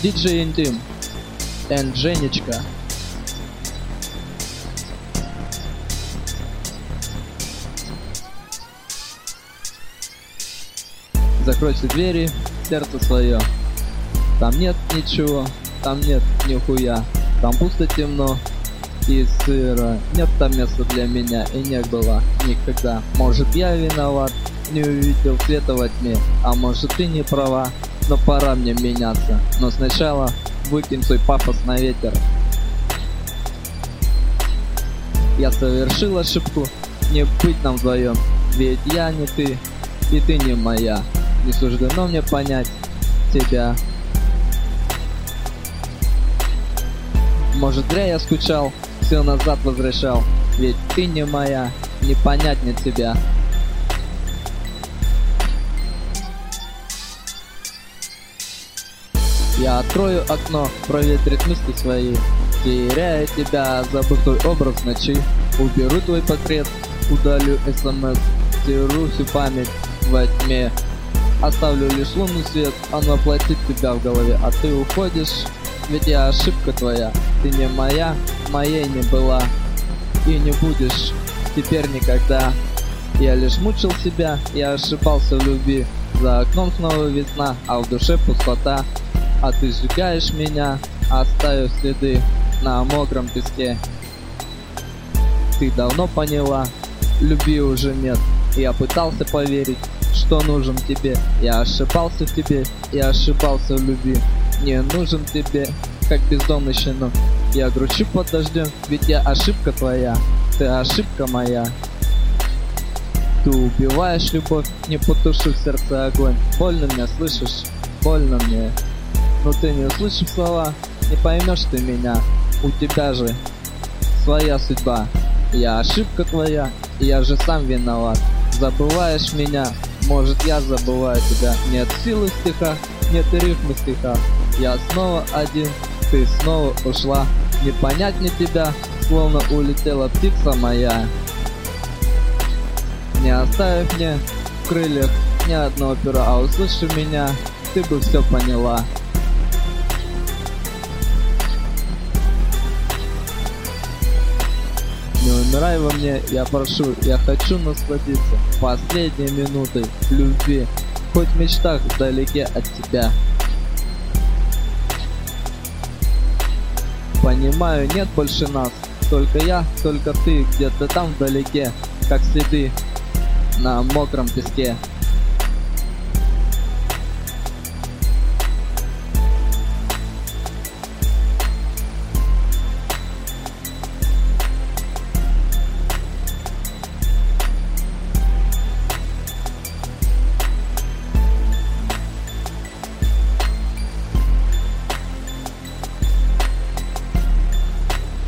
DJ Intim and Женечка. Закройте двери в сердце свое. Там нет ничего, там нет нихуя. Там пусто, темно и сыро. Нет там места для меня и не было никогда. Может, я виноват, не увидел света во тьме. А может, ты не права, но пора мне меняться. Но сначала выкинь свой пафос на ветер. Я совершил ошибку, не быть нам вдвоем. Ведь я не ты, и ты не моя. Не суждено мне понять тебя. Может, зря я скучал, все назад возвращал. Ведь ты не моя, не понять мне тебя. Я открою окно, проветрит мысли свои. Теряя тебя, забыв твой образ в ночи. Уберу твой портрет, удалю смс. Стеру всю память во тьме. Оставлю лишь лунный свет, он воплотит тебя в голове. А ты уходишь, ведь я ошибка твоя. Ты не моя, моей не была. И не будешь теперь никогда. Я лишь мучил себя, я ошибался в любви. За окном снова весна, а в душе пустота. А ты сжигаешь меня, оставив следы на мокром песке. Ты давно поняла, любви уже нет. Я пытался поверить, что нужен тебе. Я ошибался в тебе, я ошибался в любви. Не нужен тебе, как бездомный щенок. Я грущу под дождем, ведь я ошибка твоя. Ты ошибка моя. Ты убиваешь любовь, не потушив в сердце огонь. Больно мне, слышишь? Больно мне. Но ты не услышишь слова, не поймешь ты меня. У тебя же своя судьба. Я ошибка твоя, я же сам виноват. Забываешь меня, может, я забываю тебя. Нет силы в стихах, нет и рифмы в стихах. Я снова один, ты снова ушла. Не понять мне тебя, словно улетела птица моя. Не оставив мне в крыльях ни одного пера, а услышав меня, ты бы все поняла. Не умирай во мне, я прошу, я хочу насладиться последней минутой любви, хоть в мечтах вдалеке от тебя. Понимаю, нет больше нас, только я, только ты, где-то там вдалеке, как следы на мокром песке.